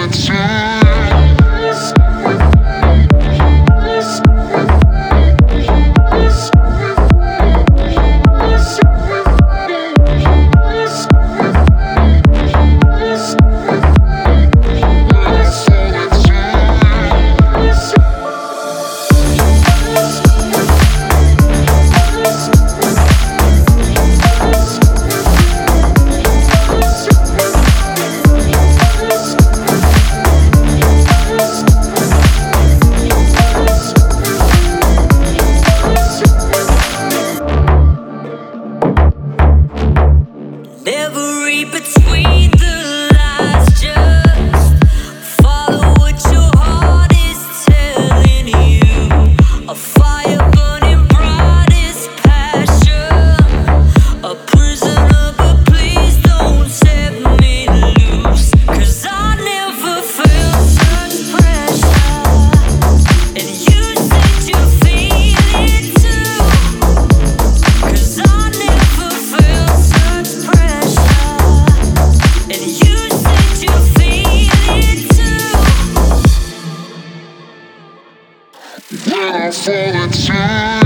Never read between the lines, just follow what your heart is telling you. A fire burning bright is passion, a prisoner, but please don't set me loose. 'Cause I never felt such pressure, and you said you feel it too. 'Cause I never felt such pressure, and you said you feel it too. When I fall into